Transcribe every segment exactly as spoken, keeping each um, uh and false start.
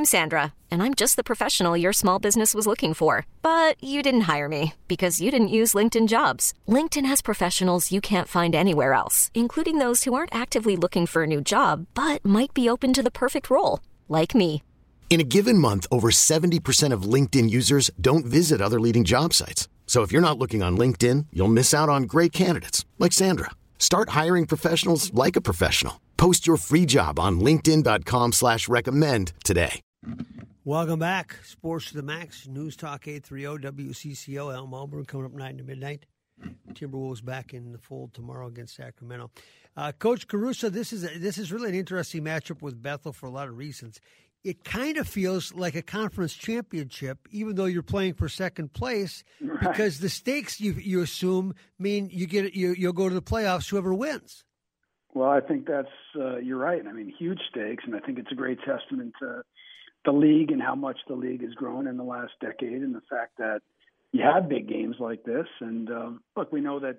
I'm Sandra, and I'm just the professional your small business was looking for. But you didn't hire me because you didn't use LinkedIn Jobs. LinkedIn has professionals you can't find anywhere else, including those who aren't actively looking for a new job, but might be open to the perfect role, like me. In a given month, over seventy percent of LinkedIn users don't visit other leading job sites. So if you're not looking on LinkedIn, you'll miss out on great candidates like Sandra. Start hiring professionals like a professional. Post your free job on linkedin.com slash recommend today. Welcome back. Sports to the Max. News Talk eight thirty W C C O. Al Melbourne coming up nine to midnight. Timberwolves back in the fold tomorrow against Sacramento. Uh, Coach Caruso, this is a, this is really an interesting matchup with Bethel for a lot of reasons. It kind of feels like a conference championship, even though you're playing for second place, right, because the stakes you you assume mean you get you you'll go to the playoffs whoever wins. Well, I think that's uh, you're right. I mean, huge stakes, and I think it's a great testament to the league and how much the league has grown in the last decade, and the fact that you have big games like this. And um, look, we know that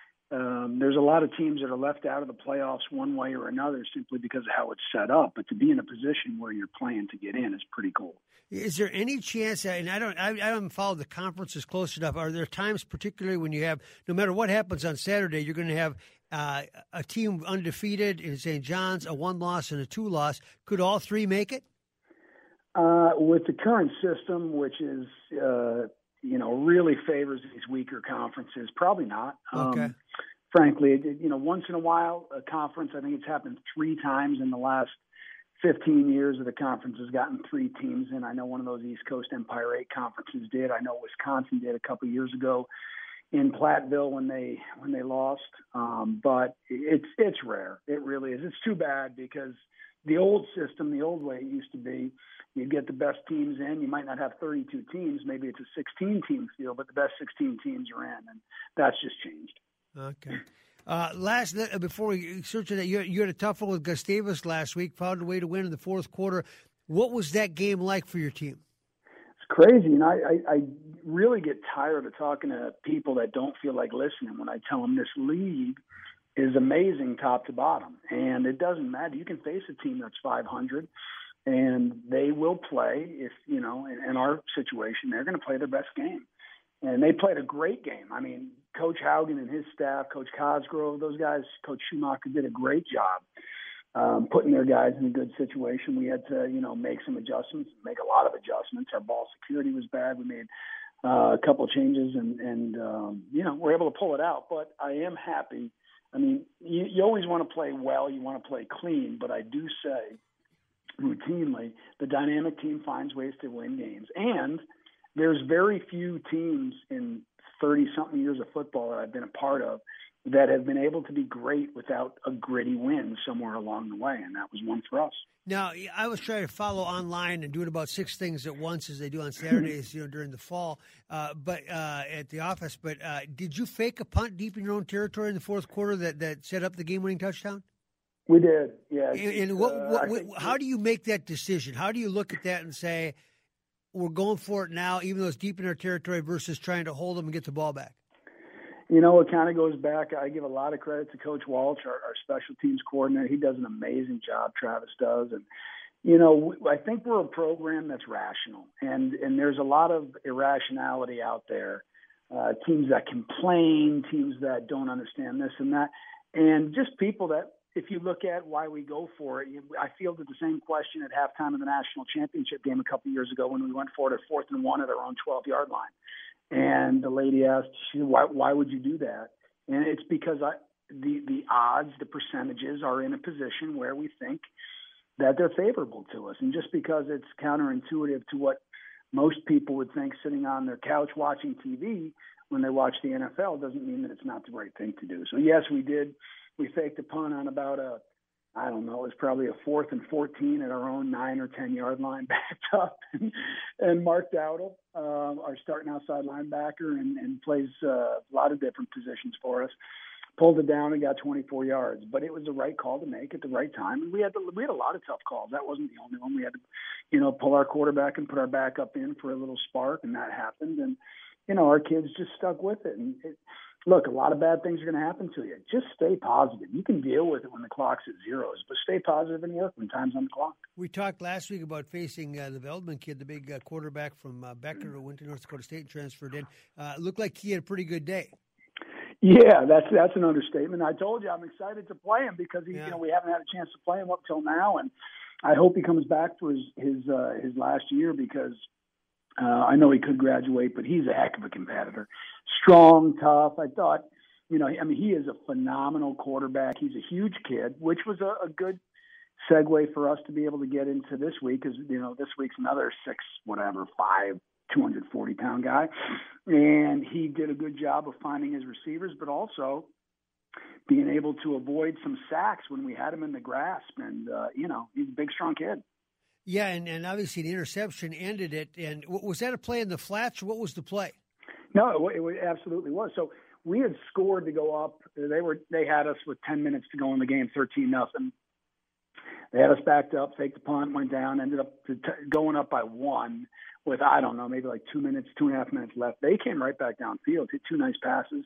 um, there's a lot of teams that are left out of the playoffs one way or another simply because of how it's set up. But to be in a position where you're playing to get in is pretty cool. Is there any chance, and I don't, I, I haven't followed the conferences close enough, are there times particularly when you have, no matter what happens on Saturday, you're going to have uh, a team undefeated in Saint John's, a one-loss and a two-loss? Could all three make it? Uh, with the current system, which is, uh, you know, really favors these weaker conferences, probably not. Okay. Um, frankly, it, you know, once in a while, a conference, I think it's happened three times in the last fifteen years that the conference has gotten three teams in. I know one of those East Coast Empire eight conferences did. I know Wisconsin did a couple of years ago in Platteville when they when they lost. Um, but it's it's rare. It really is. It's too bad because the old system, the old way it used to be, you get the best teams in. You might not have thirty-two teams. Maybe it's a sixteen-team field, but the best sixteen teams are in, and that's just changed. Okay. Uh, last before we search that, you, you had a tough one with Gustavus last week. Found a way to win in the fourth quarter. What was that game like for your team? It's crazy, and I, I, I really get tired of talking to people that don't feel like listening when I tell them this league is amazing top to bottom, and it doesn't matter. You can face a team that's five hundred, and they will play. If you know, in, in our situation, they're going to play their best game. And they played a great game. I mean, Coach Haugen and his staff, Coach Cosgrove, those guys, Coach Schumacher did a great job um, putting their guys in a good situation. We had to, you know, make some adjustments, make a lot of adjustments. Our ball security was bad. We made uh, a couple of changes, and, and um, you know, we're able to pull it out. But I am happy. I mean, you, you always want to play well. You want to play clean. But I do say routinely the dynamic team finds ways to win games. And there's very few teams in thirty-something years of football that I've been a part of that have been able to be great without a gritty win somewhere along the way, and that was one for us. Now, I was trying to follow online and doing about six things at once as they do on Saturdays, you know, during the fall, uh, but uh, at the office. But uh, did you fake a punt deep in your own territory in the fourth quarter that, that set up the game-winning touchdown? We did, yeah. And, and what, uh, what, what, how do you make that decision? How do you look at that and say, we're going for it now, even though it's deep in our territory, versus trying to hold them and get the ball back? You know, it kind of goes back. I give a lot of credit to Coach Walsh, our, our special teams coordinator. He does an amazing job, Travis does. And, you know, I think we're a program that's rational. And, and there's a lot of irrationality out there, uh, teams that complain, teams that don't understand this and that, and just people that, if you look at why we go for it, I fielded the same question at halftime of the national championship game a couple of years ago when we went for it at fourth and one at our own twelve-yard line. And the lady asked, why, why would you do that? And it's because I, the, the odds, the percentages are in a position where we think that they're favorable to us. And just because it's counterintuitive to what most people would think sitting on their couch watching T V when they watch the N F L doesn't mean that it's not the right thing to do. So, yes, we did. We faked a punt on about a, I don't know, it was probably a fourth and fourteen at our own nine or ten-yard line, backed up. And, and Mark Dowdle, uh, our starting outside linebacker, and, and plays uh, a lot of different positions for us, pulled it down and got twenty-four yards. But it was the right call to make at the right time. And we had to, we had a lot of tough calls. That wasn't the only one. We had to, you know, pull our quarterback and put our backup in for a little spark, and that happened. And you know, our kids just stuck with it. And it, look, a lot of bad things are going to happen to you. Just stay positive. You can deal with it when the clock's at zeros, but stay positive and work when time's on the clock. We talked last week about facing uh, the Veldman kid, the big uh, quarterback from uh, Becker, who went to North Dakota State and transferred in. Uh, looked like he had a pretty good day. Yeah, that's that's an understatement. I told you I'm excited to play him because he, yeah. you know, we haven't had a chance to play him up till now, and I hope he comes back for his his uh, his last year because uh, I know he could graduate, but he's a heck of a competitor, strong, tough. I thought, you know, I mean, he is a phenomenal quarterback. He's a huge kid, which was a, a good segue for us to be able to get into this week because, you know, this week's another six, whatever, five, two hundred forty pound guy. And he did a good job of finding his receivers, but also being able to avoid some sacks when we had him in the grasp. And, uh, you know, he's a big, strong kid. Yeah, and, and obviously the interception ended it. And was that a play in the flats, or what was the play? No, it, it absolutely was. So we had scored to go up. They were they had us with ten minutes to go in the game, thirteen nothing. They had us backed up, faked the punt, went down, ended up t- going up by one with, I don't know, maybe like two minutes, two and a half minutes left. They came right back downfield, hit two nice passes,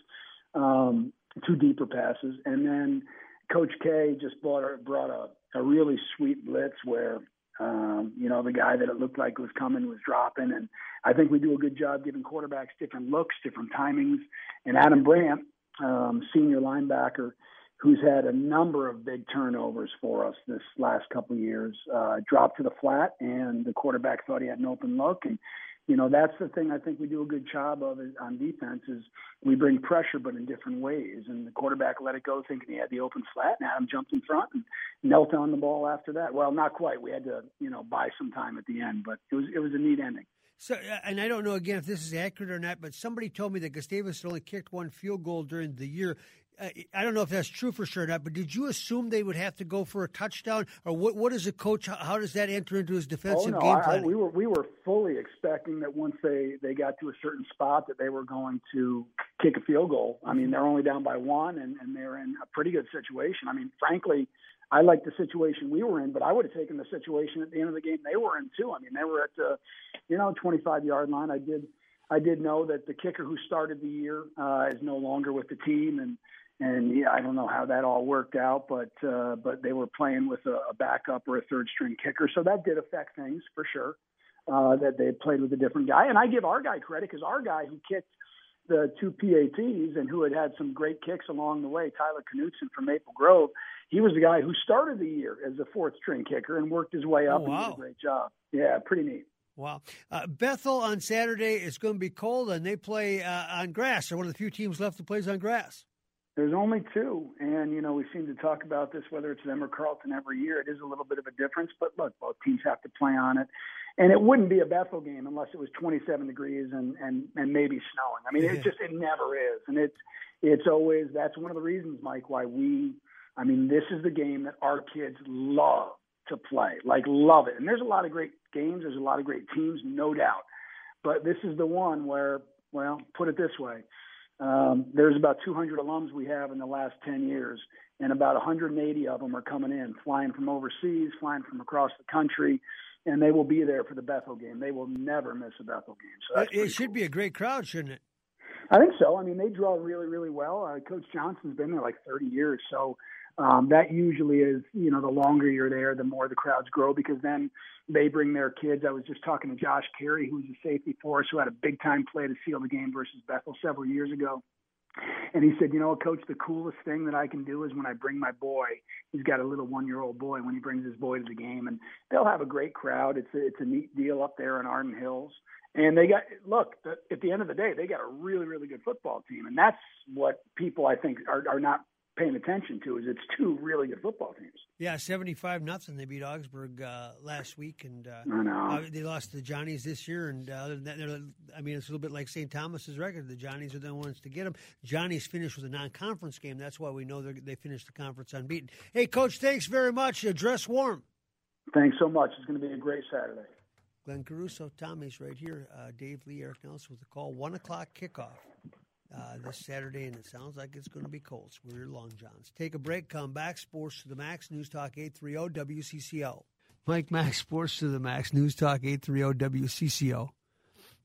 um, two deeper passes. And then Coach K just brought a, brought a, a really sweet blitz where, um, you know, the guy that it looked like was coming was dropping. And I think we do a good job giving quarterbacks different looks, different timings. And Adam Brandt, um, senior linebacker, who's had a number of big turnovers for us this last couple of years, uh, dropped to the flat, and the quarterback thought he had an open look. And, you know, that's the thing I think we do a good job of is, on defense is we bring pressure, but in different ways. And the quarterback let it go thinking he had the open flat, and Adam jumped in front and knelt on the ball after that. Well, not quite. We had to, you know, buy some time at the end, but it was it was a neat ending. So, and I don't know, again, if this is accurate or not, but somebody told me that Gustavus only kicked one field goal during the year. Uh, I don't know if that's true for sure or not, but did you assume they would have to go for a touchdown? Or what? What is a coach, how does that enter into his defensive oh, no, game I, planning? I, we were we were fully expecting that once they, they got to a certain spot that they were going to kick a field goal. I mean, they're only down by one, and, and they're in a pretty good situation. I mean, frankly, I like the situation we were in, but I would have taken the situation at the end of the game they were in too. I mean, they were at the, you know, twenty-five yard line. I did, I did know that the kicker who started the year uh, is no longer with the team, and and yeah, I don't know how that all worked out, but uh, but they were playing with a, a backup or a third string kicker, so that did affect things for sure. Uh, that they played with a different guy, and I give our guy credit because our guy who kicked the two P A Ts and who had had some great kicks along the way, Tyler Knutson from Maple Grove, he was the guy who started the year as a fourth string kicker and worked his way up oh, wow. and did a great job. Yeah, pretty neat. Wow. Uh, Bethel on Saturday is going to be cold, and they play uh, on grass. They're one of the few teams left that plays on grass. There's only two, and, you know, we seem to talk about this, whether it's them or Carleton every year. It is a little bit of a difference, but look, both teams have to play on it. And it wouldn't be a Bethel game unless it was twenty-seven degrees and, and, and maybe snowing. I mean, yeah. it just, it never is. And it's, it's always, that's one of the reasons, Mike, why we, I mean, this is the game that our kids love to play, like love it. And there's a lot of great games. There's a lot of great teams, no doubt. But this is the one where, well, put it this way. Um, there's about two hundred alums we have in the last ten years, and about one hundred eighty of them are coming in, flying from overseas, flying from across the country, and they will be there for the Bethel game. They will never miss a Bethel game. So that's it should cool. be a great crowd, shouldn't it? I think so. I mean, they draw really, really well. Uh, Coach Johnson's been there like thirty years, so um, that usually is, you know, the longer you're there, the more the crowds grow because then they bring their kids. I was just talking to Josh Carey, who's a safety for us, who had a big-time play to seal the game versus Bethel several years ago. And he said, you know, Coach, the coolest thing that I can do is when I bring my boy. He's got a little one-year-old boy when he brings his boy to the game. And they'll have a great crowd. It's a, it's a neat deal up there in Arden Hills. And they got, look, at the end of the day, they got a really, really good football team. And that's what people, I think, are, are not paying attention to is it's two really good football teams. Yeah, seventy-five nothing. They beat Augsburg uh, last week, and uh, I know. uh, they lost to the Johnnies this year. And uh, other than that, they're, I mean, it's a little bit like Saint Thomas's record. The Johnnies are the ones to get them. Johnnies finished with a non-conference game. That's why we know they finished the conference unbeaten. Hey, Coach, thanks very much. Uh, dress warm. Thanks so much. It's going to be a great Saturday. Glenn Caruso, Tommy's right here. Uh, Dave Lee, Eric Nelson with the call. One o'clock kickoff. Uh, this Saturday, and it sounds like it's going to be cold. So we're your Long Johns. Take a break, come back. Sports to the Max, News Talk eight thirty W C C O. Mike Max, Sports to the Max, News Talk eight thirty W C C O.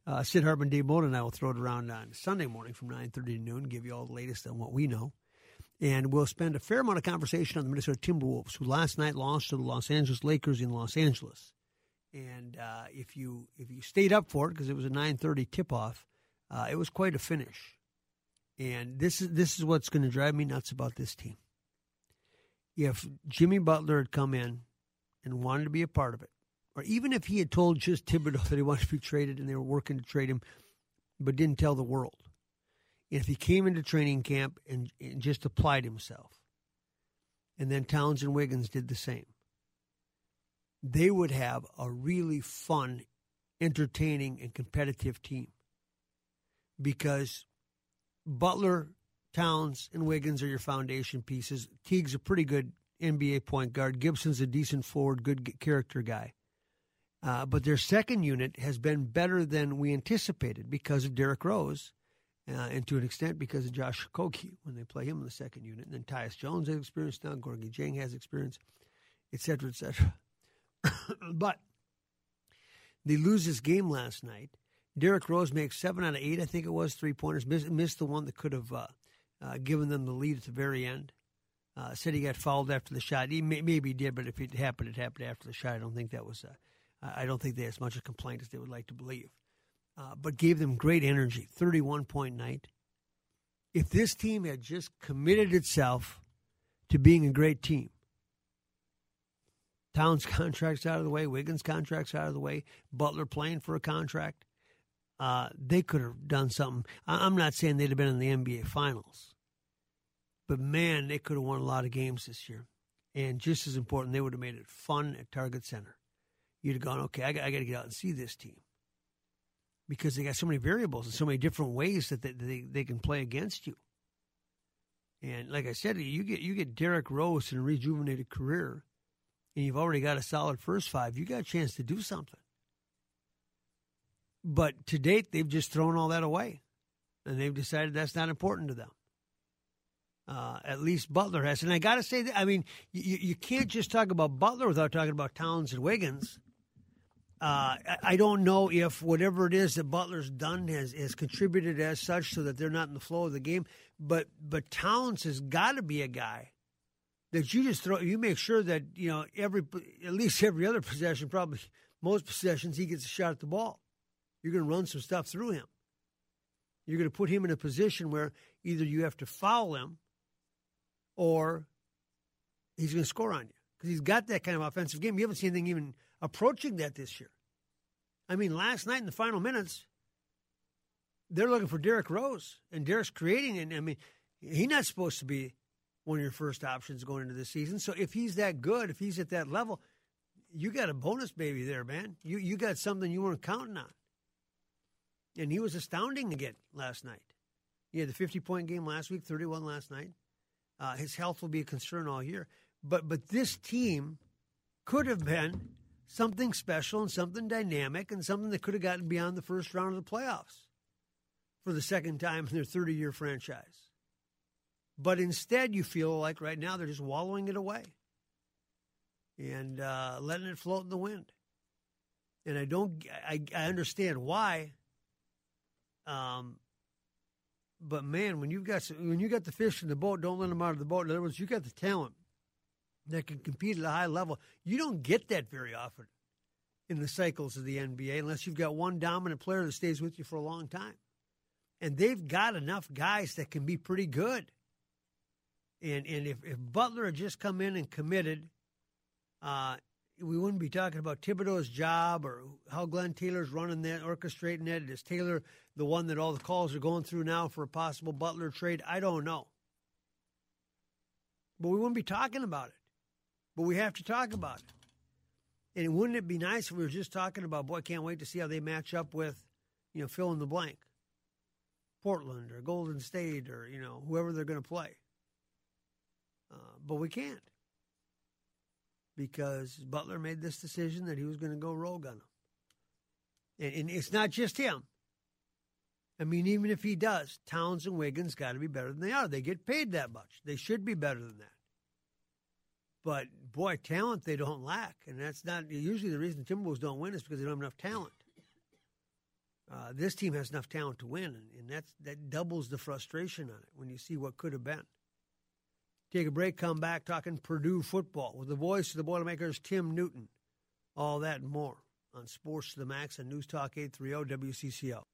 Uh, Sid Hartman, Dave Mullen, and I will throw it around on Sunday morning from nine thirty to noon, give you all the latest on what we know. And we'll spend a fair amount of conversation on the Minnesota Timberwolves, who last night lost to the Los Angeles Lakers in Los Angeles. And uh, if you if you stayed up for it, because it was a nine thirty tip-off, uh, it was quite a finish. And this is this is what's going to drive me nuts about this team. If Jimmy Butler had come in and wanted to be a part of it, or even if he had told just Thibodeau that he wanted to be traded and they were working to trade him, but didn't tell the world. And if he came into training camp and, and just applied himself, and then Towns and Wiggins did the same, they would have a really fun, entertaining, and competitive team. Because Butler, Towns, and Wiggins are your foundation pieces. Teague's a pretty good N B A point guard. Gibson's a decent forward, good character guy. Uh, but their second unit has been better than we anticipated because of Derrick Rose, uh, and to an extent because of Josh Okogie when they play him in the second unit. And then Tyus Jones has experience now, Gorgui Dieng has experience, et cetera, et cetera. But they lose this game last night. Derrick Rose makes seven out of eight, I think it was, three-pointers. Missed, missed the one that could have uh, uh, given them the lead at the very end. Uh, said he got fouled after the shot. He may, maybe he did, but if it happened, it happened after the shot. I don't think that was... Uh, I don't think they had as much a complaint as they would like to believe. Uh, but gave them great energy, thirty-one point night. If this team had just committed itself to being a great team, Towns' contract's out of the way, Wiggins' contract's out of the way, Butler playing for a contract, uh, they could have done something. I'm not saying they'd have been in the N B A Finals, but, man, they could have won a lot of games this year. And just as important, they would have made it fun at Target Center. You'd have gone, okay, I got, I got to get out and see this team. Because they got so many variables and so many different ways that they, they, they can play against you. And like I said, you get you get Derrick Rose in a rejuvenated career, and you've already got a solid first five, you got a chance to do something. But to date, they've just thrown all that away. And they've decided that's not important to them. Uh, at least Butler has. And I got to say, that, I mean, you, you can't just talk about Butler without talking about Towns and Wiggins. Uh, I don't know if whatever it is that Butler's done has, has contributed as such so that they're not in the flow of the game. But but Towns has got to be a guy that you just throw. You make sure that, you know, every at least every other possession, probably most possessions, he gets a shot at the ball. You're going to run some stuff through him. You're going to put him in a position where either you have to foul him or he's going to score on you because he's got that kind of offensive game. You haven't seen anything even approaching that this year. I mean, last night in the final minutes, they're looking for Derrick Rose, and Derrick's creating it. I mean, he's not supposed to be one of your first options going into this season. So if he's that good, if he's at that level, you got a bonus baby there, man. You you got something you weren't counting on. And he was astounding again last night. He had the fifty-point game last week, thirty-one last night. Uh, his health will be a concern all year. But but this team could have been something special and something dynamic and something that could have gotten beyond the first round of the playoffs for the second time in their thirty-year franchise. But instead, you feel like right now they're just wallowing it away and uh, letting it float in the wind. And I don't, I, I understand why. Um, but man, when you've got when you got the fish in the boat, don't let them out of the boat. In other words, you got the talent that can compete at a high level. You don't get that very often in the cycles of the N B A unless you've got one dominant player that stays with you for a long time. And they've got enough guys that can be pretty good. And and if, if Butler had just come in and committed, uh, we wouldn't be talking about Thibodeau's job or how Glenn Taylor's running that, orchestrating it. Is Taylor the one that all the calls are going through now for a possible Butler trade? I don't know. But we wouldn't be talking about it. But we have to talk about it. And wouldn't it be nice if we were just talking about, boy, I can't wait to see how they match up with, you know, fill in the blank. Portland or Golden State or, you know, whoever they're going to play. Uh, but we can't. Because Butler made this decision that he was going to go rogue on them. And, and it's not just him. I mean, even if he does, Towns and Wiggins got to be better than they are. They get paid that much. They should be better than that. But, boy, talent they don't lack. And that's not usually the reason the Timberwolves don't win is because they don't have enough talent. Uh, this team has enough talent to win, and, and that's, that doubles the frustration on it when you see what could have been. Take a break, come back talking Purdue football with the voice of the Boilermakers, Tim Newton. All that and more on Sports to the Max and News Talk eight thirty W C C O.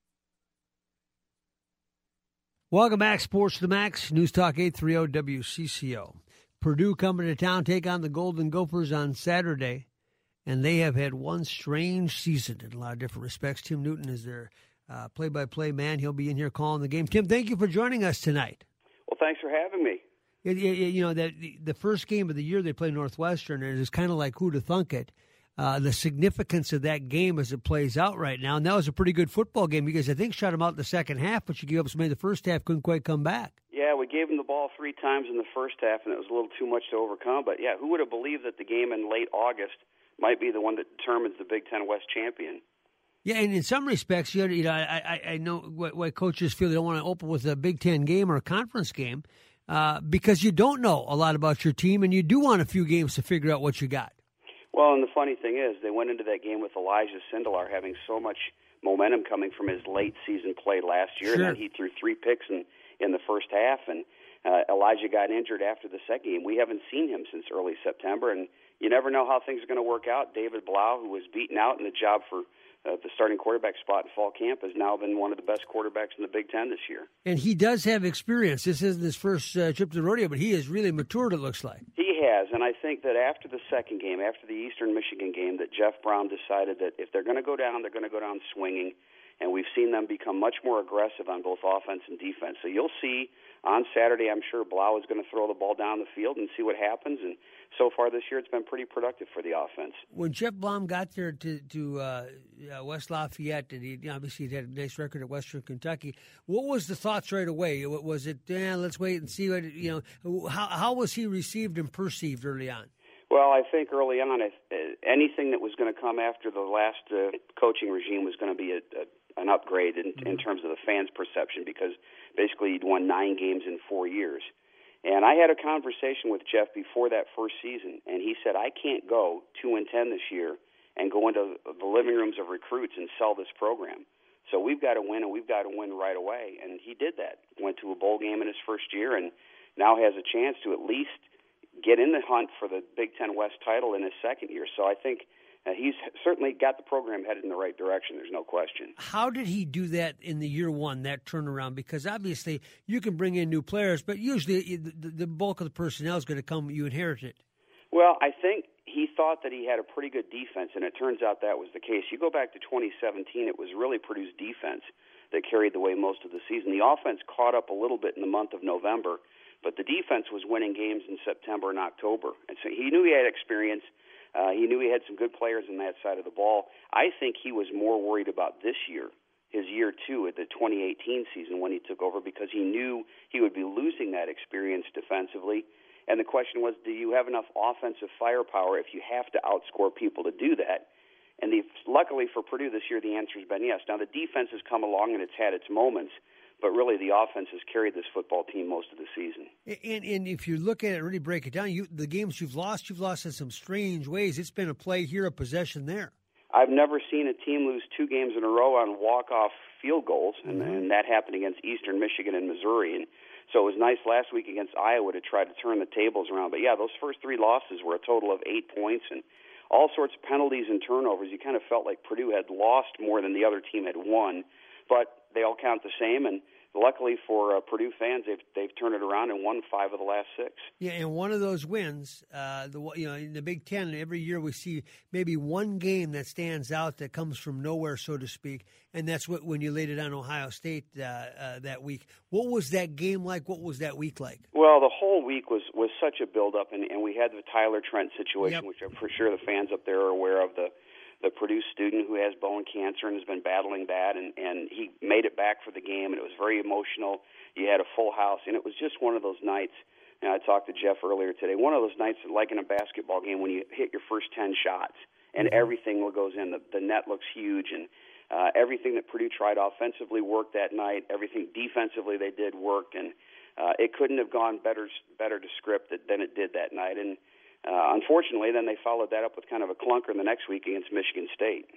Welcome back, Sports to the Max, News Talk eight thirty W C C O. Purdue coming to town, take on the Golden Gophers on Saturday, and they have had one strange season in a lot of different respects. Tim Newton is their uh, play-by-play man. He'll be in here calling the game. Tim, thank you for joining us tonight. Well, thanks for having me. It, it, you know, that the first game of the year they play Northwestern, and it's kind of like who to thunk it. Uh, the significance of that game as it plays out right now, and that was a pretty good football game. You guys, I think, shot them out in the second half, but you gave up some in the first half, couldn't quite come back. Yeah, we gave them the ball three times in the first half, and it was a little too much to overcome. But, yeah, who would have believed that the game in late August might be the one that determines the Big Ten West champion? Yeah, and in some respects, you know, I, I, I know what, what coaches feel they don't want to open with a Big Ten game or a conference game uh, because you don't know a lot about your team, and you do want a few games to figure out what you got. Well, and the funny thing is, they went into that game with Elijah Sindelar having so much momentum coming from his late season play last year, sure. and then he threw three picks in, in the first half, and uh, Elijah got injured after the second game. We haven't seen him since early September, and you never know how things are going to work out. David Blau, who was beaten out in the job for uh, the starting quarterback spot in fall camp, has now been one of the best quarterbacks in the Big Ten this year. And he does have experience. This isn't his first uh, trip to the rodeo, but he has really matured, it looks like. He has, and I think that after the second game, after the Eastern Michigan game, that Jeff Brown decided that if they're going to go down, they're going to go down swinging, and we've seen them become much more aggressive on both offense and defense. So you'll see on Saturday, I'm sure Blau is going to throw the ball down the field and see what happens, and so far this year it's been pretty productive for the offense. When Jeff Blum got there to, to uh, uh, West Lafayette, and he obviously he had a nice record at Western Kentucky, what was the thoughts right away? Was it, eh, let's wait and see what, you know, how, how was he received and perceived early on? Well, I think early on, if, uh, anything that was going to come after the last uh, coaching regime was going to be a, a an upgrade in, mm-hmm. in terms of the fans' perception, because basically he'd won nine games in four years. And I had a conversation with Jeff before that first season, and he said, I can't go two and ten this year and go into the living rooms of recruits and sell this program. So we've got to win, and we've got to win right away. And he did that. Went to a bowl game in his first year, and now has a chance to at least get in the hunt for the Big Ten West title in his second year. So I think Uh, he's certainly got the program headed in the right direction. There's no question. How did he do that in the year one, that turnaround? Because obviously you can bring in new players, but usually the, the bulk of the personnel is going to come, you inherit it. Well, I think he thought that he had a pretty good defense, and it turns out that was the case. You go back to twenty seventeen, it was really Purdue's defense that carried the way most of the season. The offense caught up a little bit in the month of November, but the defense was winning games in September and October. And so he knew he had experience. Uh, he knew he had some good players in that side of the ball. I think he was more worried about this year, his year two at the twenty eighteen season when he took over, because he knew he would be losing that experience defensively. And the question was, do you have enough offensive firepower if you have to outscore people to do that? And the, luckily for Purdue this year, the answer has been yes. Now, the defense has come along and it's had its moments, but really the offense has carried this football team most of the season. And, and if you look at it, really break it down, you, the games you've lost, you've lost in some strange ways. It's been a play here, a possession there. I've never seen a team lose two games in a row on walk-off field goals, and, mm-hmm. and that happened against Eastern Michigan and Missouri. And so it was nice last week against Iowa to try to turn the tables around. But, yeah, those first three losses were a total of eight points and all sorts of penalties and turnovers. You kind of felt like Purdue had lost more than the other team had won, but they all count the same. And luckily for uh, Purdue fans, they've they've turned it around and won five of the last six. Yeah, and one of those wins, uh, the you know, in the Big Ten, every year we see maybe one game that stands out that comes from nowhere, so to speak, and that's what when you laid it on Ohio State uh, uh, that week. What was that game like? What was that week like? Well, the whole week was, was such a build-up, and, and we had the Tyler Trent situation, yep. which I'm for sure the fans up there are aware of, the the Purdue student who has bone cancer and has been battling that, and, and he made it back for the game, and it was very emotional. You had a full house, and it was just one of those nights, and I talked to Jeff earlier today, one of those nights like in a basketball game when you hit your first ten shots, and mm-hmm. everything goes in. The, the net looks huge, and uh, everything that Purdue tried offensively worked that night. Everything defensively they did worked, and uh, it couldn't have gone better better to script than it did that night. And Uh, unfortunately, then they followed that up with kind of a clunker the next week against Michigan State.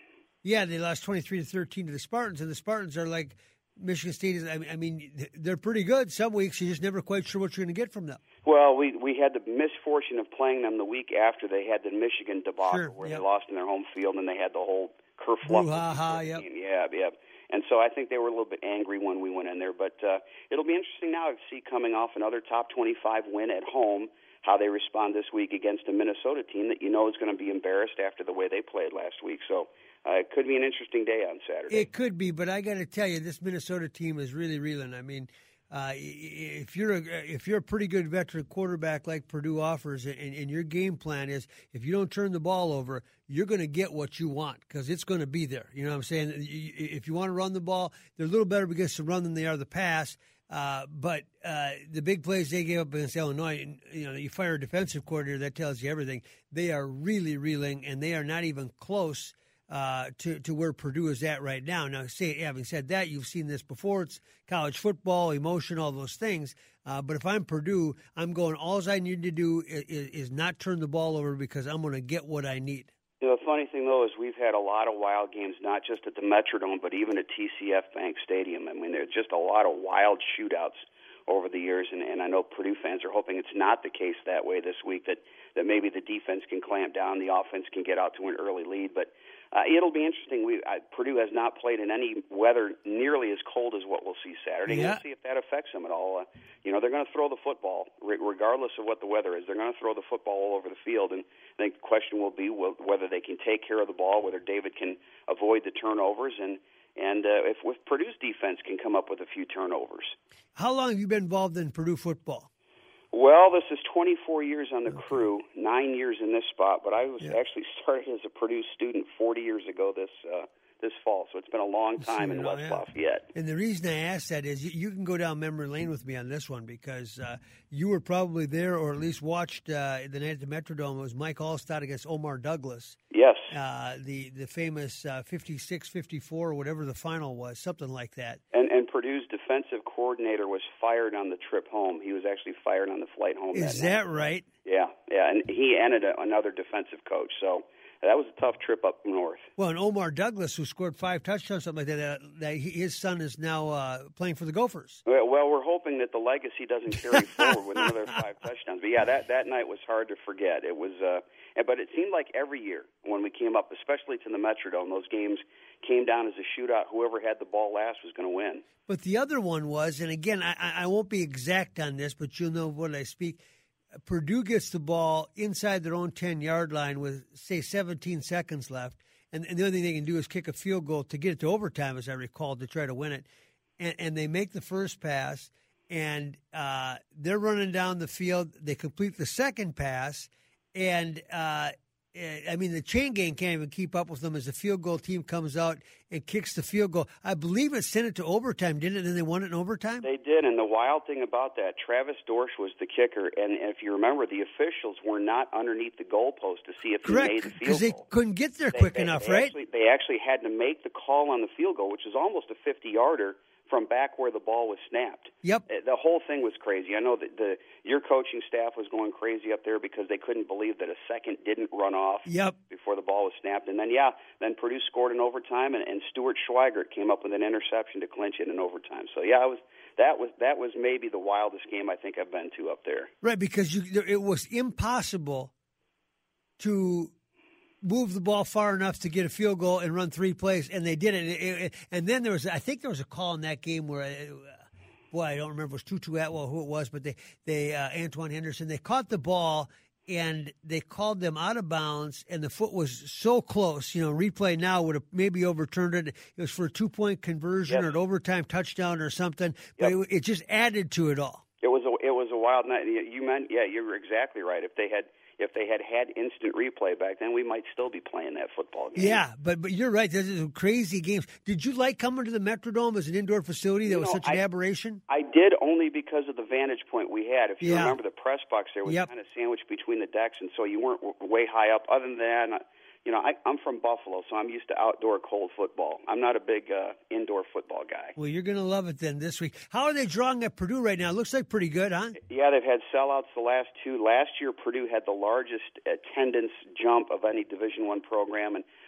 Yeah, they lost twenty-three to thirteen to the Spartans, and the Spartans are like Michigan State is. I mean, they're pretty good. Some weeks you're just never quite sure what you're going to get from them. Well, we we had the misfortune of playing them the week after they had the Michigan debacle, sure, where yep. they lost in their home field, and they had the whole kerfluffle. Ha ha, yep. Yeah, yeah. And so I think they were a little bit angry when we went in there. But uh, it'll be interesting now to see, coming off another top twenty-five win at home, how they respond this week against a Minnesota team that you know is going to be embarrassed after the way they played last week. So uh, it could be an interesting day on Saturday. It could be, but I got to tell you, this Minnesota team is really reeling. I mean, uh, if you're a, if you're a pretty good veteran quarterback like Purdue offers, and, and your game plan is if you don't turn the ball over, you're going to get what you want because it's going to be there. You know what I'm saying? If you want to run the ball, they're a little better against the run than they are the pass. Uh, but uh, the big plays they gave up against Illinois, you know, you fire a defensive coordinator, that tells you everything. They are really reeling, and they are not even close uh, to, to where Purdue is at right now. Now, say, having said that, you've seen this before. It's college football, emotion, all those things. Uh, but if I'm Purdue, I'm going, all I need to do is, is not turn the ball over because I'm going to get what I need. You know, the funny thing, though, is we've had a lot of wild games, not just at the Metrodome, but even at T C F Bank Stadium. I mean, there's just a lot of wild shootouts over the years, and, and I know Purdue fans are hoping it's not the case that way this week, that, that maybe the defense can clamp down, the offense can get out to an early lead. But uh, it'll be interesting. We uh, Purdue has not played in any weather nearly as cold as what we'll see Saturday. Yeah. We'll see if that affects them at all. Uh, you know, they're going to throw the football, re- regardless of what the weather is. They're going to throw the football all over the field, and I think the question will be whether they can take care of the ball, whether David can avoid the turnovers, and and uh, if, if Purdue's defense can come up with a few turnovers. How long have you been involved in Purdue football? Well, this is twenty-four years on the okay. crew, nine years in this spot, but I was yeah. actually started as a Purdue student forty years ago this uh, this fall, so it's been a long time in West yeah. Lafayette. And the reason I asked that is you, you can go down memory lane with me on this one because uh, you were probably there or at least watched uh, the night at the Metrodome. It was Mike Allstott against Omar Douglas. Yes. Uh, the, the famous uh, fifty-six fifty-four or whatever the final was, something like that. And, and Purdue's defensive coordinator was fired on the trip home. He was actually fired on the flight home. Is that, that night. right? Yeah, yeah, and he ended a, another defensive coach, so that was a tough trip up north. Well, and Omar Douglas, who scored five touchdowns, something like that, that he, his son is now uh, playing for the Gophers. Well, well, we're hoping that the legacy doesn't carry forward with another five touchdowns. But, yeah, that, that night was hard to forget. It was, uh, but it seemed like every year when we came up, especially to the Metrodome, those games came down as a shootout. Whoever had the ball last was going to win. But the other one was, and again, I, I won't be exact on this, but you'll know what I speak. Purdue gets the ball inside their own ten-yard line with, say, seventeen seconds left, and, and the only thing they can do is kick a field goal to get it to overtime, as I recall, to try to win it. And, and they make the first pass, and uh, they're running down the field. They complete the second pass, and uh, I mean, the chain gang can't even keep up with them as the field goal team comes out and kicks the field goal. I believe it sent it to overtime, didn't it? And they won it in overtime? They did, and the wild thing about that, Travis Dorsch was the kicker, and if you remember, the officials were not underneath the goalpost to see if Correct, he made the field goal. because they couldn't get there they, quick they, enough, they right? Actually, they actually had to make the call on the field goal, which is almost a fifty-yarder, from back where the ball was snapped. Yep. The whole thing was crazy. I know that the your coaching staff was going crazy up there because they couldn't believe that a second didn't run off yep. before the ball was snapped. And then, yeah, then Purdue scored in overtime, and, and Stuart Schweigert came up with an interception to clinch it in overtime. So, yeah, it was that was that was maybe the wildest game I think I've been to up there. Right, because you, it was impossible to move the ball far enough to get a field goal and run three plays, and they did it. it, it and then there was, I think there was a call in that game where, uh, boy, I don't remember if it was Tutu Atwell who it was, but they, they uh, Antoine Henderson, they caught the ball, and they called them out of bounds, and the foot was so close. You know, replay now would have maybe overturned it. It was for a two-point conversion yep. or an overtime touchdown or something, but yep. it, it just added to it all. It was a, it was a wild night. You meant, yeah, you were exactly right. If they had If they had had instant replay back then, we might still be playing that football game. Yeah, but but you're right. Those are crazy games. Did you like coming to the Metrodome as an indoor facility that you was know, such an I, aberration? I did, only because of the vantage point we had. If you yeah. remember, the press box there was yep. kind of sandwiched between the decks, and so you weren't w- way high up. Other than that, you know, I, I'm from Buffalo, so I'm used to outdoor cold football. I'm not a big uh, indoor football guy. Well, you're going to love it then this week. How are they drawing at Purdue right now? It looks like pretty good, huh? Yeah, they've had sellouts the last two. Last year, Purdue had the largest attendance jump of any Division One program, and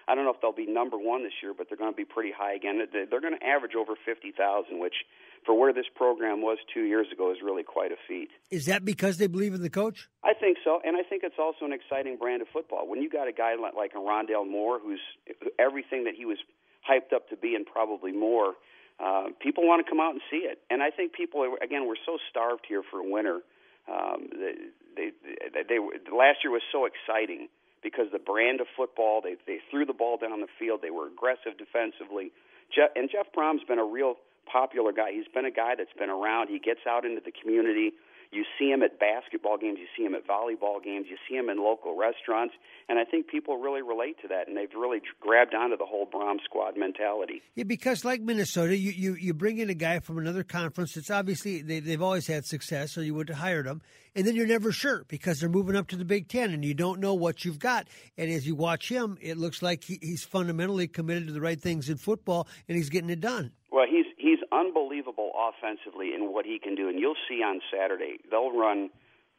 I don't know if they'll be number one this year, but they're going to be pretty high again. They're going to average over fifty thousand, which for where this program was two years ago is really quite a feat. Is that because they believe in the coach? I think so, and I think it's also an exciting brand of football. When you got a guy like a Rondale Moore, who's everything that he was hyped up to be and probably more, uh, people want to come out and see it. And I think people, are, again, we're so starved here for winter. Um, they, they, they, they, last year was so exciting because the brand of football, they, they threw the ball down the field, they were aggressive defensively. Jeff, and Jeff Brom's been a real popular guy. He's been a guy that's been around. He gets out into the community. You see him at basketball games. You see him at volleyball games. You see him in local restaurants. And I think people really relate to that, and they've really grabbed onto the whole Brom squad mentality. Yeah, because like Minnesota, you, you, you bring in a guy from another conference that's obviously they, they've always had success, so you would have hired them. And then you're never sure because they're moving up to the Big Ten, and you don't know what you've got. And as you watch him, it looks like he, he's fundamentally committed to the right things in football, and he's getting it done. Well, he's he's unbelievable offensively in what he can do, and you'll see on Saturday they'll run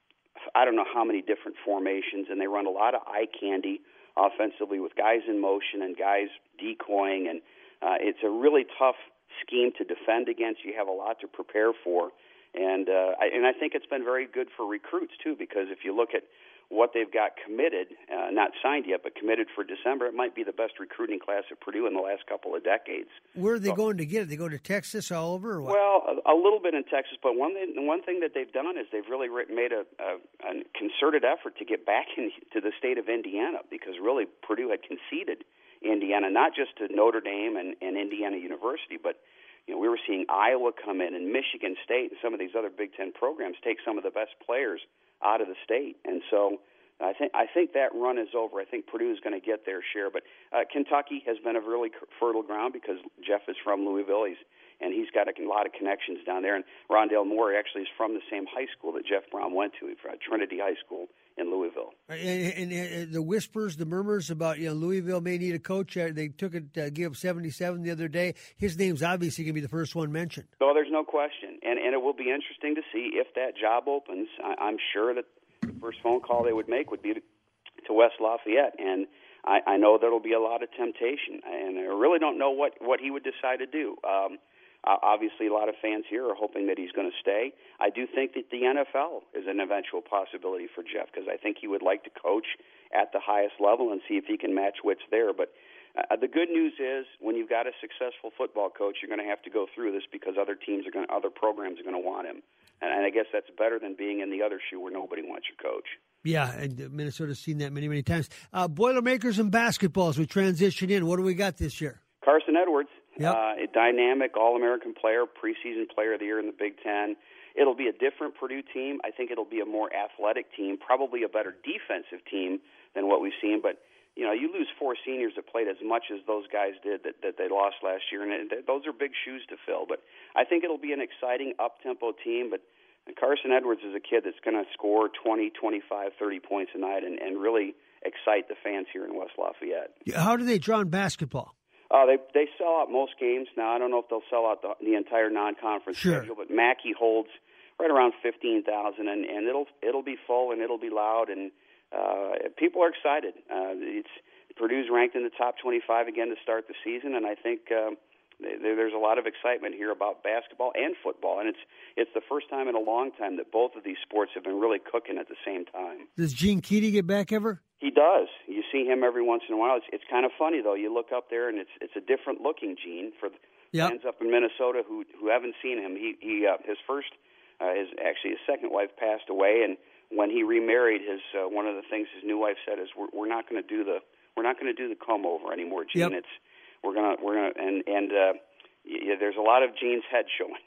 I don't know how many different formations, and they run a lot of eye candy offensively with guys in motion and guys decoying, and uh, it's a really tough scheme to defend against. You have a lot to prepare for, and uh, I, and I think it's been very good for recruits too, because if you look at what they've got committed, uh, not signed yet, but committed for December, it might be the best recruiting class at Purdue in the last couple of decades. Where are they so, going to get it? They go to Texas all over? Or what? Well, a, a little bit in Texas, but one thing, one thing that they've done is they've really made a, a, a concerted effort to get back into the state of Indiana, because really Purdue had conceded Indiana, not just to Notre Dame and, and Indiana University, but you know, we were seeing Iowa come in and Michigan State and some of these other Big Ten programs take some of the best players out of the state. And so I think I think that run is over. I think Purdue is going to get their share. But uh, Kentucky has been a really fertile ground because Jeff is from Louisville, he's, and he's got a lot of connections down there. And Rondale Moore actually is from the same high school that Jeff Brom went to, Trinity High School in Louisville. And, and, and the whispers, the murmurs about, you know, Louisville may need a coach. Uh, they took it, uh, gave seventy-seven the other day. His name's obviously going to be the first one mentioned. No, there's no question. And and it will be interesting to see if that job opens. I, I'm sure that the first phone call they would make would be to, to West Lafayette. And I, I know there will be a lot of temptation. And I really don't know what, what he would decide to do. Um, Uh, obviously, a lot of fans here are hoping that he's going to stay. I do think that the N F L is an eventual possibility for Jeff, because I think he would like to coach at the highest level and see if he can match wits there. But uh, the good news is, when you've got a successful football coach, you're going to have to go through this because other teams are going, to, other programs are going to want him. And, and I guess that's better than being in the other shoe where nobody wants your coach. Yeah, and Minnesota's seen that many, many times. Uh, Boilermakers and basketball as we transition in. What do we got this year? Carson Edwards. Yep. Uh, a dynamic All-American player, preseason player of the year in the Big Ten. It'll be a different Purdue team. I think it'll be a more athletic team, probably a better defensive team than what we've seen. But, you know, you lose four seniors that played as much as those guys did that, that they lost last year, and it, those are big shoes to fill. But I think it'll be an exciting up-tempo team. But Carson Edwards is a kid that's going to score twenty, twenty-five, thirty points a night and, and really excite the fans here in West Lafayette. How do they draw in basketball? Uh, they they sell out most games. Now, I don't know if they'll sell out the, the entire non-conference sure. schedule, but Mackey holds right around fifteen thousand, and, and it'll it'll be full and it'll be loud, and uh, people are excited. Uh, it's Purdue's ranked in the top twenty-five again to start the season, and I think uh, there, there's a lot of excitement here about basketball and football, and it's it's the first time in a long time that both of these sports have been really cooking at the same time. Does Gene Keady get back ever? He does. You see him every once in a while. It's, it's kind of funny, though. You look up there, and it's it's a different looking Gene. For yep. fans up in Minnesota who who haven't seen him, he he uh, his first, uh, his actually his second wife passed away, and when he remarried, his uh, one of the things his new wife said is, "We're, we're not going to do the we're not going to do the comb over anymore, Gene. Yep. It's we're gonna we're gonna and and uh, yeah, there's a lot of Gene's head showing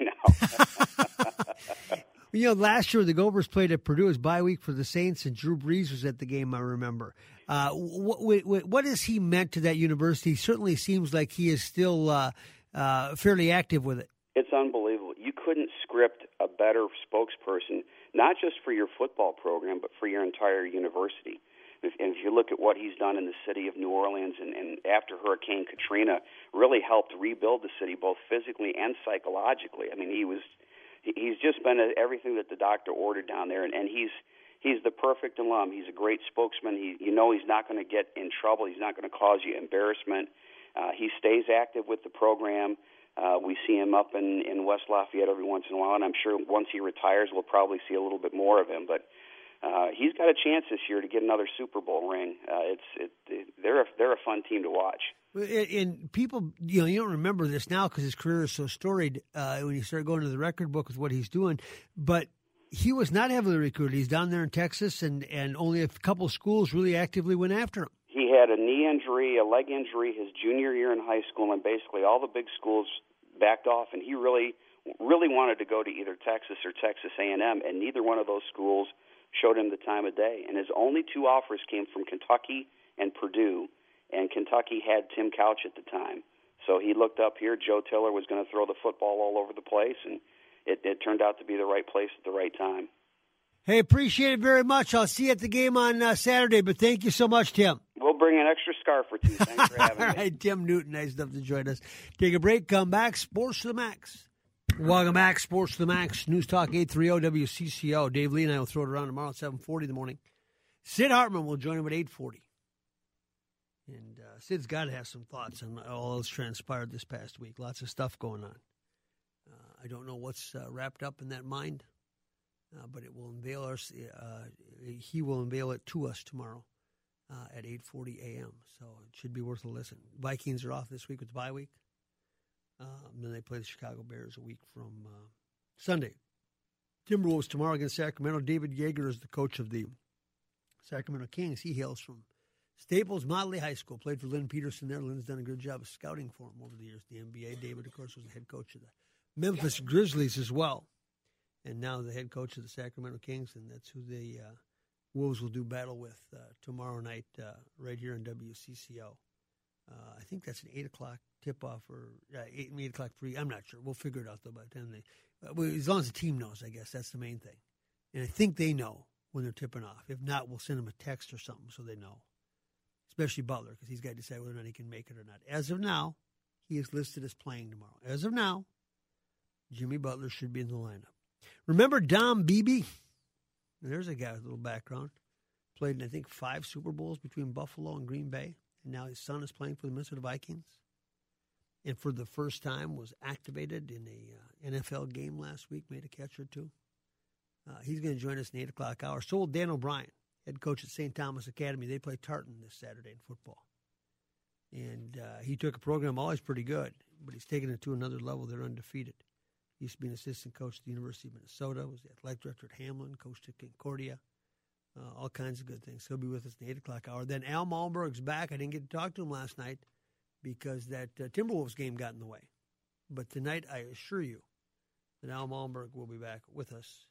now." You know, last year the Gophers played at Purdue. It was bye week for the Saints, and Drew Brees was at the game, I remember. Uh, what, what, what has he meant to that university? He certainly seems like he is still uh, uh, fairly active with it. It's unbelievable. You couldn't script a better spokesperson, not just for your football program, but for your entire university. If, and if you look at what he's done in the city of New Orleans, and, and after Hurricane Katrina, really helped rebuild the city both physically and psychologically. I mean, he was... He's just been everything that the doctor ordered down there, and, and he's he's the perfect alum. He's a great spokesman. He, you know he's not going to get in trouble. He's not going to cause you embarrassment. Uh, he stays active with the program. Uh, we see him up in, in West Lafayette every once in a while, and I'm sure once he retires, we'll probably see a little bit more of him. But uh, he's got a chance this year to get another Super Bowl ring. Uh, it's it, it, they're a, they're a fun team to watch. And people, you know, you don't remember this now because his career is so storied uh, when you start going to the record book with what he's doing. But he was not heavily recruited. He's down there in Texas, and, and only a couple of schools really actively went after him. He had a knee injury, a leg injury his junior year in high school, and basically all the big schools backed off, and he really, really wanted to go to either Texas or Texas A and M, and neither one of those schools showed him the time of day. And his only two offers came from Kentucky and Purdue, and Kentucky had Tim Couch at the time. So he looked up here. Joe Tiller was going to throw the football all over the place, and it, it turned out to be the right place at the right time. Hey, appreciate it very much. I'll see you at the game on uh, Saturday, but thank you so much, Tim. We'll bring an extra scarf or two. Thanks for having All me. right, Tim Newton, nice enough to join us. Take a break, come back, Sports to the Max. Welcome back, Sports to the Max. News Talk eight thirty W C C O. Dave Lee and I will throw it around tomorrow at seven forty in the morning. Sid Hartman will join him at eight forty. And uh, Sid's got to have some thoughts on all that's transpired this past week. Lots of stuff going on. Uh, I don't know what's uh, wrapped up in that mind. Uh, but it will unveil us. Uh, he will unveil it to us tomorrow uh, at eight forty a.m. So it should be worth a listen. Vikings are off this week with the bye week. Um, then they play the Chicago Bears a week from uh, Sunday. Timberwolves tomorrow against Sacramento. David Yeager is the coach of the Sacramento Kings. He hails from Staples Motley High School. Played for Lynn Peterson there. Lynn's done a good job of scouting for him over the years. The N B A. David, of course, was the head coach of the Memphis Grizzlies as well. And now the head coach of the Sacramento Kings, and that's who the uh, Wolves will do battle with uh, tomorrow night uh, right here on W C C O. Uh, I think that's an eight o'clock tip-off or uh, eight, eight o'clock free. I'm not sure. We'll figure it out, though, by the time they uh, – well, as long as the team knows, I guess. That's the main thing. And I think they know when they're tipping off. If not, we'll send them a text or something so they know, especially Butler, because he's got to decide whether or not he can make it or not. As of now, he is listed as playing tomorrow. As of now, Jimmy Butler should be in the lineup. Remember Dom Beebe? There's a guy with a little background. Played in, I think, five Super Bowls between Buffalo and Green Bay. And now his son is playing for the Minnesota Vikings. And for the first time was activated in a uh, N F L game last week, made a catch or two. Uh, he's going to join us in the eight o'clock hour. So will Dan O'Brien, head coach at Saint Thomas Academy. They play Tartan this Saturday in football. And uh, he took a program always pretty good, but he's taken it to another level. They're undefeated. He used to be an assistant coach at the University of Minnesota, was the athletic director at Hamlin, coached at Concordia, uh, all kinds of good things. He'll be with us in the eight o'clock hour. Then Al Malmberg's back. I didn't get to talk to him last night because that uh, Timberwolves game got in the way. But tonight, I assure you that Al Malmberg will be back with us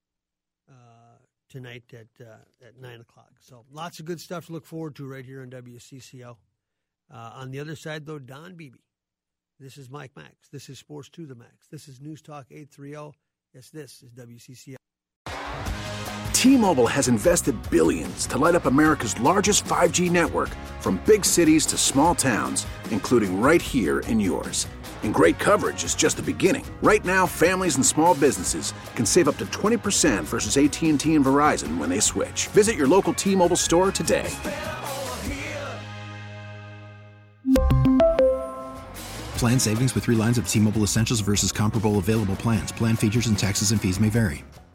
uh, tonight at uh, at nine o'clock. So lots of good stuff to look forward to right here on W C C O. Uh, on the other side, though, Don Beebe. This is Mike Max. This is Sports to the Max. This is News Talk eight thirty. Yes, this is W C C O. T-Mobile has invested billions to light up America's largest five G network, from big cities to small towns, including right here in yours. And great coverage is just the beginning. Right now, families and small businesses can save up to twenty percent versus A T and T and Verizon when they switch. Visit your local T-Mobile store today. Plan savings with three lines of T-Mobile Essentials versus comparable available plans. Plan features and taxes and fees may vary.